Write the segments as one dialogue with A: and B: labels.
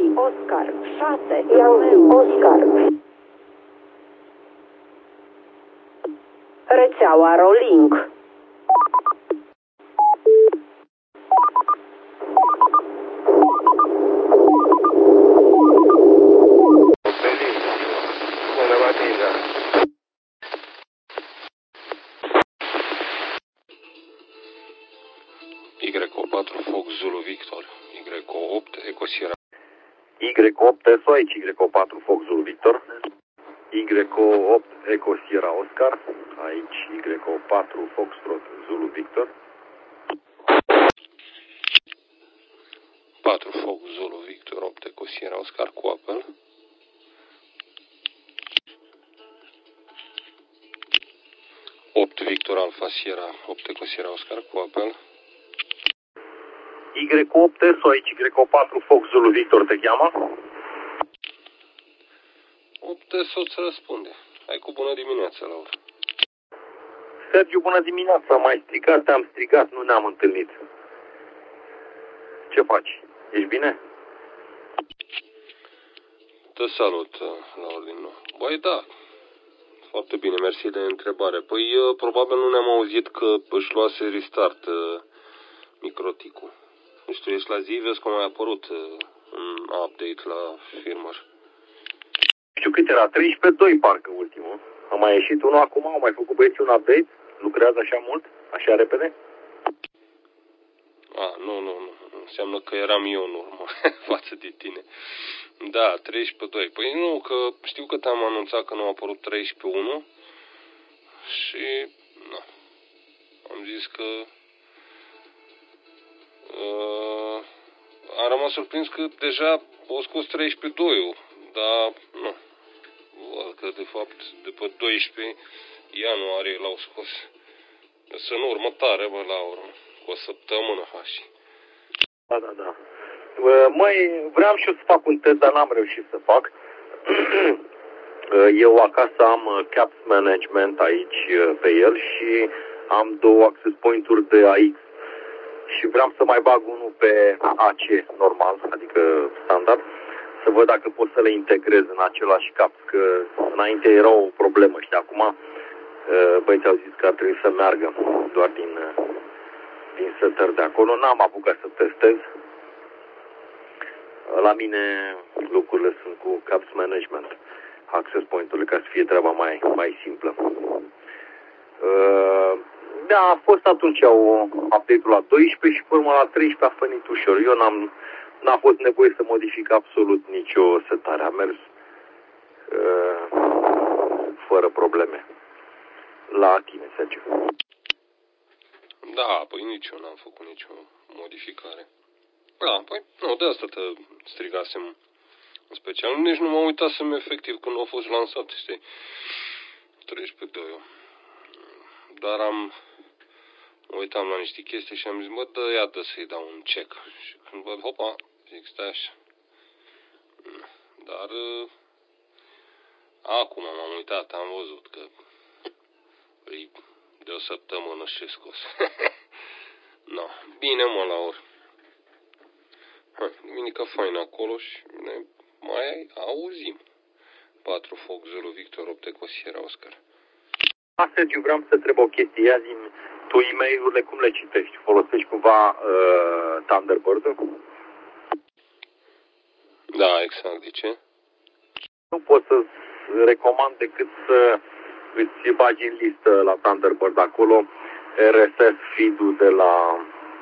A: Oscar 6 Romeo Oscar. Rețeaua Rolling.
B: Y4 Fox Zulu Victor, Y8 Eco Sierra.
C: Y8 SOAIC, Y4 Fox Zulu Victor, Y8 Eco Sierra Oscar, aici Y4 Foxtrot Zulu Victor.
B: 4 Fox Zulu Victor 8 Eco Sierra Oscar cu apel. Opt Victor Alpha Sierra 8 Eco Sierra Oscar cu apel.
C: Y8 SOAIC, Y4 Fox Zulu Victor te cheamă?
B: 8 soț răspunde. Hai cu bună dimineața, Laura.
C: Sergiu, bună dimineața, m-ai strigat, te-am strigat, nu ne-am întâlnit. Ce faci? Ești bine?
B: Te salut, Laura din nou. Băi, da. Foarte bine, mersi de întrebare. Păi, probabil nu ne-am auzit că își luase restart microticul. Nu știu, ești la zi, vezi cum a apărut un update la firmware.
C: Știu cât era, 13.2 parcă ultimul. A mai ieșit unul acum, au mai făcut băieții un update? Lucrează așa mult? Așa repede?
B: Nu. Înseamnă că eram eu în urmă față de tine. Da, 13.2. Păi nu, că știu că te-am anunțat că nu a apărut 13.1 și am zis că am rămas surprins că deja au scos 13.2-ul, dar nu. Văd că de fapt după 12 ianuarie l-au scos. Sunt următoare, la urmă, cu o săptămână faci.
C: Da. Măi, vreau și eu să fac un test, dar n-am reușit să fac. Eu acasă am caps management aici pe el și am două access point-uri de AX. Și vreau să mai bag unul pe AC normal, adică standard, să văd dacă pot să le integrez în același caps, că înainte era o problemă și acum băieții au zis că ar trebui să meargă doar din setări de acolo. N-am apucat să testez. La mine lucrurile sunt cu caps management, access point-urile, ca să fie treaba mai simplă. Da, a fost atunci update-ul la 12 și până la 13 a venit ușor. Eu n-a fost nevoie să modific absolut nicio setare. A mers fără probleme. La tine, Sergiu.
B: Da, păi nici eu n-am făcut nicio modificare. Da, păi nu, de asta te strigasem în special. Nici nu mă uitasem efectiv când a fost lansat, știi? 13.2. Dar mă uitam la niște chestii și am zis, bă, iată să-i dau un check. Și când văd, hopa, zic, stai așa. Dar acum m-am uitat, am văzut că e de o săptămână și scos. No, bine mă, Laura. Duminică faină acolo și ne mai auzim. 4 Fox Zulu Victor 8 Eco Sierra Oscar.
C: Sergiu, vreau să te întreb o chestie. Ia zi-mi, tu e-mail-urile cum le citești? Folosești cumva Thunderbird-ul?
B: Da, exact. De ce?
C: Nu pot să-ți recomand decât să îți bagi în listă la Thunderbird acolo RSS feed-ul de la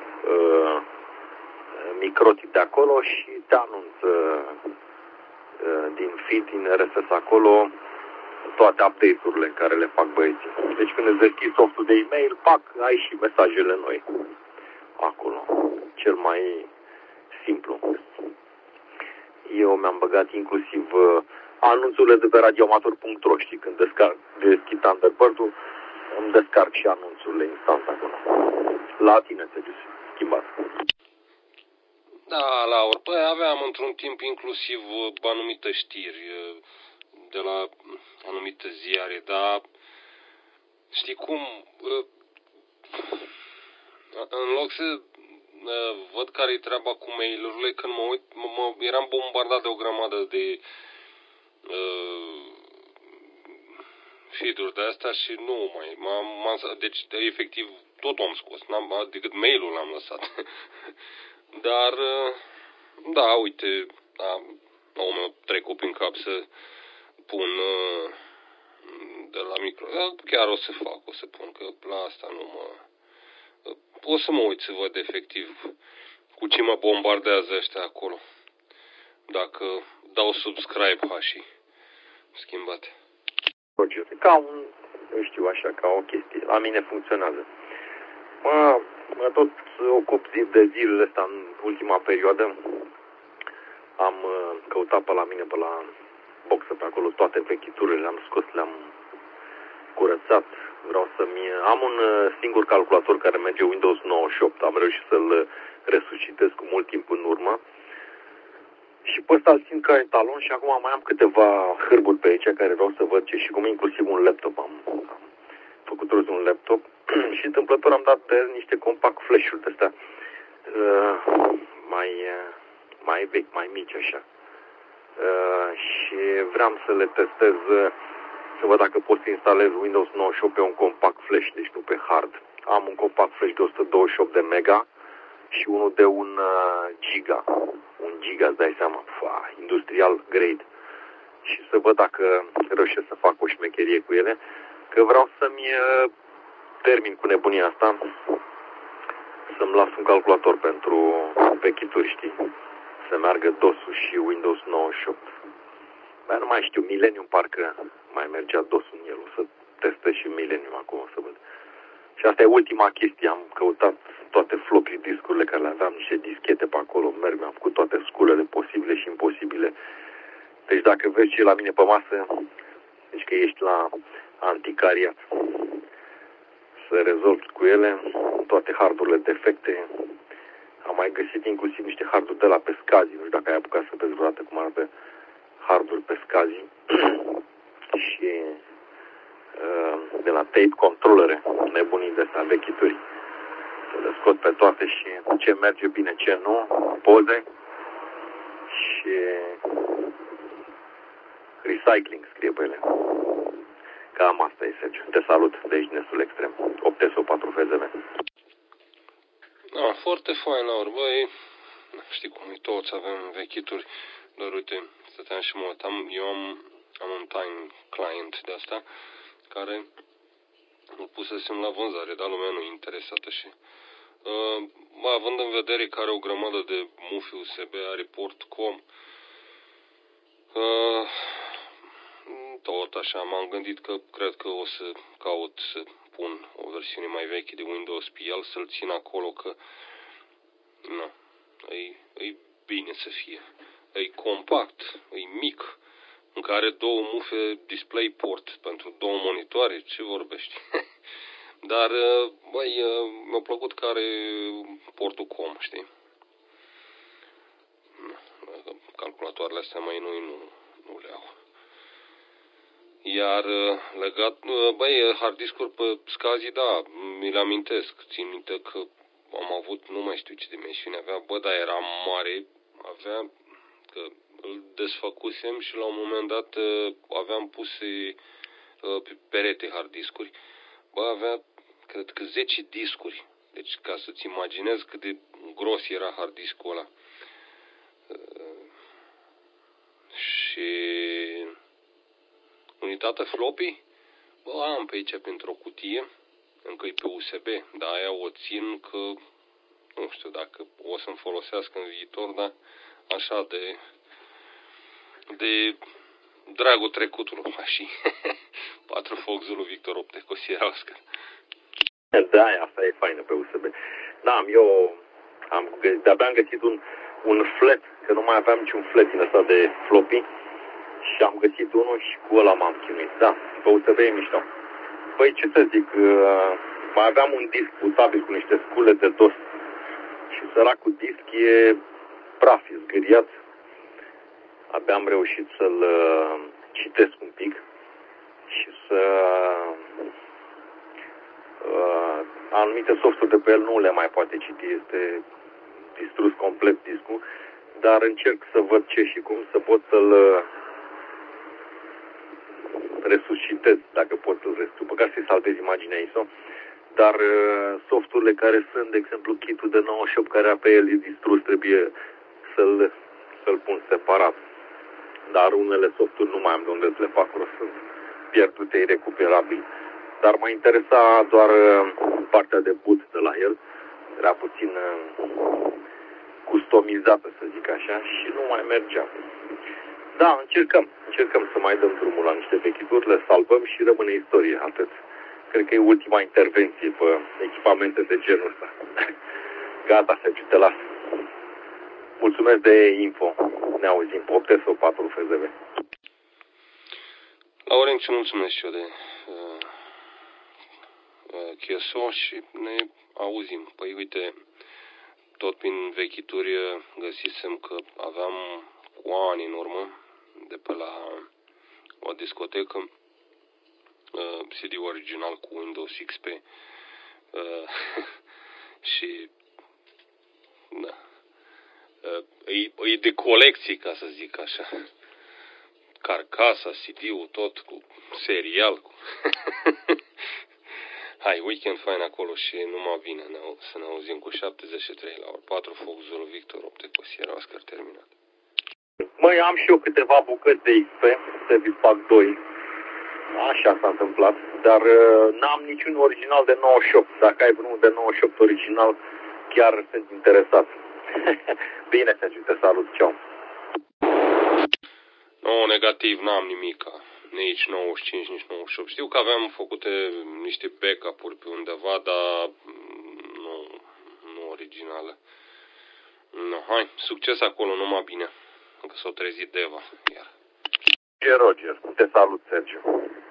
C: microtip de acolo și te anunță din feed, din RSS acolo, toate update-urile care le fac băieții. Deci când îți deschizi softul de e-mail, ai și mesajele noi acolo. Cel mai simplu. Eu mi-am băgat inclusiv anunțurile de pe radioamator.ro, știi, când deschid Thunderbird-ul, îmi descarc și anunțurile instant acolo. La tine te schimbat.
B: Da, Laura, păi aveam într-un timp inclusiv anumite știri de la anumite ziare, dar știi cum, în loc să văd care-i treaba cu mail-urile, când mă uit, eram bombardat de o grămadă de feed-uri de astea și nu mai, deci efectiv totul am scos, decât mail-ul l-am lăsat. Dar, da, uite, m-au trecut prin cap să pun de la micro, chiar o să fac, o să pun, că la asta nu mă... O să mă uit să văd efectiv cu ce mă bombardează ăștia acolo. Dacă dau subscribe și schimbate.
C: Ca un, eu știu așa, ca o chestie. La mine funcționează. Mă tot ocup zi de zilele astea în ultima perioadă. Am căutat pe la mine, pe la boxă, pe acolo, toate vechiturile, le-am scos, le-am curățat. Vreau am un singur calculator care merge Windows 98. Am reușit să-l resuscitez cu mult timp în urmă. Și pe ăsta îl țin ca etalon și acum mai am câteva hârburi pe aici care vreau să văd ce și cum, inclusiv un laptop. Am făcut rost de un laptop și întâmplător am dat pe niște compact flash-uri de astea mai vechi, mai mici așa. Și vreau să le testez, să văd dacă pot să instalez Windows 98 pe un compact flash, deci nu pe hard. Am un compact flash de 128 de mega și unul de 1 giga. 1 giga, îți dai seama, industrial grade. Și să văd dacă reușesc să fac o șmecherie cu ele, că vreau să-mi termin cu nebunia asta, să-mi las un calculator pentru vechituri, știi? Să meargă DOS-ul și Windows 98. Dar nu mai știu, Millennium parcă mai mergea DOS-ul în el. O să testez și Millennium acum, să văd. Și asta e ultima chestie. Am căutat toate floppy discurile care le aveam, niște dischete pe acolo, merg, am făcut toate sculele posibile și imposibile. Deci dacă vezi ce e la mine pe masă, deci că ești la anticariat. Să rezolvi cu ele toate hardurile defecte. Am mai găsit inclusiv niște harduri de la Pescazi, nu știu dacă ai apucat să vezi vreodată cum arată harduri Pescazi și de la tape controllere, nebunii de astea vechituri. Să le scot pe toate și ce merge bine, ce nu, poze și recycling scrie pe ele. Cam asta e, Sergiu. Te salut de aici, Nesul Extrem. 8SO4 FZV.
B: Da, foarte fain, Laur. Băi, știi cum e, toți avem vechituri, dar uite, stăteam și mă uitam, eu am un time client de asta, care îl pusesem la vânzare, dar lumea nu e interesată și având în vedere că are o grămadă de mufi USB, are port.com, tot așa, m-am gândit că cred că o să caut să pun o versiune mai veche de Windows pe el, să-l țin acolo, că nu, e bine să fie. E compact, e mic, în care două mufe DisplayPort pentru două monitoare, ce vorbești? Dar, băi, mi-a plăcut că are portul COM, știi? Calculatoarele astea mai noi nu le au. Iar legat, băi, hard discuri pe SCSI, da, mi-l amintesc. Țin minte că am avut, nu mai știu ce dimensiune avea, bă, dar era mare, avea, că îl desfăcusem și la un moment dat aveam puse pe perete hard discuri. Bă, avea, cred că 10 discuri. Deci, ca să-ți imaginezi cât de gros era hard discul ăla. Și unitatea floppy, bă, am pe aici pentru o cutie, încă e pe USB, dar aia o țin că, nu știu dacă o să-mi folosească în viitor, dar așa de dragul trecutului, și 4 Foc Zulu Victor 8 Cosiera Oscar.
C: Da, asta e faină pe USB. Da, eu de-abia am găsit un flat, că nu mai aveam niciun flat din ăsta de floppy și am găsit unul și cu ăla m-am chinuit. Da, pe USB e mișto. Păi ce să zic, mai aveam un disc butabil cu niște scule de DOS și săracul disc e praf, e zgâriat. Abia am reușit să-l citesc un pic și să anumite softuri de pe el nu le mai poate citi. Este distrus complet discul, dar încerc să văd ce și cum să pot să-l resuscitez, dacă pot să-l după care să-i salvez imaginea ISO. Dar softurile care sunt, de exemplu, kit-ul de 98 care pe el e distrus, trebuie să-l pun separat. Dar unele softuri nu mai am de unde să le fac rost, sunt pierdute irecuperabil. Dar mă interesa doar partea de boot de la el. Era puțin customizată, să zic așa, și nu mai mergea. Da, încercăm să mai dăm drumul la niște vechituri, le salvăm și rămâne istorie, atât. Cred că e ultima intervenție pe echipamente de genul ăsta. Gata, Sergiu, te las. Mulțumesc de info. Ne auzim pe 8 sau 4 FZV.
B: Laurențiu, mulțumesc și eu de Chieso și ne auzim. Păi uite, tot prin vechituri găsisem că aveam cu ani în urmă, de pe la o discotecă, CD original cu Windows XP și da, e de colecții, ca să zic așa. Carcasa, CD-ul, tot cu serial. Hai, weekend fain acolo și numai bine să ne auzim cu 73 la ori 4 Fox Zulu Victor 8 cu Sierra Oscar terminat.
C: Măi, am și eu câteva bucăți de XP, Service Pack 2. Așa s-a întâmplat, dar n-am niciun original de 98. Dacă ai vreunul de 98 original, chiar sunt interesat. Bine, Sergiu, te salut, ceau.
B: No, negativ, n-am nimica. Nici 95, nici 98. Știu că aveam făcute niște backup-uri pe undeva, dar nu originale. No, hai, succes acolo, numai bine. Încă s-au trezit Deva, iar.
C: Roger, te salut, Sergiu.